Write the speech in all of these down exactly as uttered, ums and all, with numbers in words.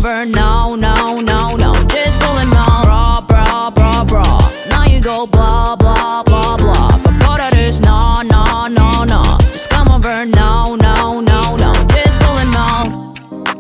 over, no, no, no, no. Just pulling on, bra, bra, bra, bra. Now you go blah, blah, blah, blah. But what that is, no, no, no, no. Just come over, no, no, no, no. Just pulling on.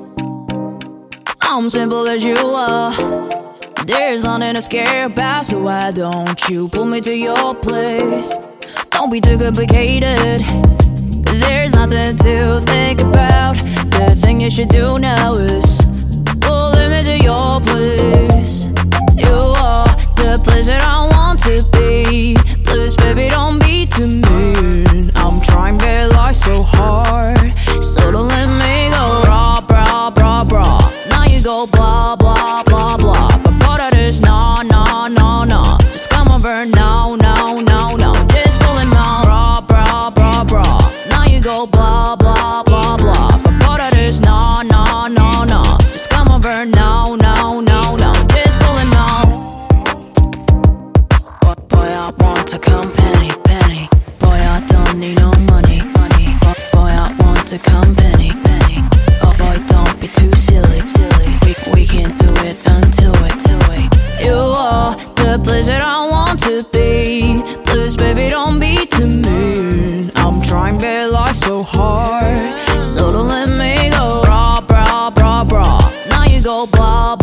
I'm simple as you are. There's nothing to scare about, so why don't you pull me to your place? Don't be too complicated, cause there's nothing to think about. The thing you should do now is pull me to your place. You are the place that I want to be. Please, baby, don't be too mean. I'm trying very hard, so hard, so don't let me go. Bra, bra, bra, bra. Now you go blah, blah, blah, blah. But what that is, no, no, no, no. Just come over, no, no, no, no. Just pulling on, bra, bra, bra, bra. Now you go blah, blah, blah, blah. But what that is, no, no, no, no. Just come over, no, no, no, no. Just pulling on. Boy, boy, I want to come penny, penny. Boy, I don't need no money, money. Boy, boy, I want to come penny, penny. Oh boy, don't be too silly, silly. We, we can't do it until it, till it. You are the place that I want to be. Please, baby, don't be too mean. I'm trying very hard, so hard, so don't let me go. Bra, bra, bra, bra. Now you go blah,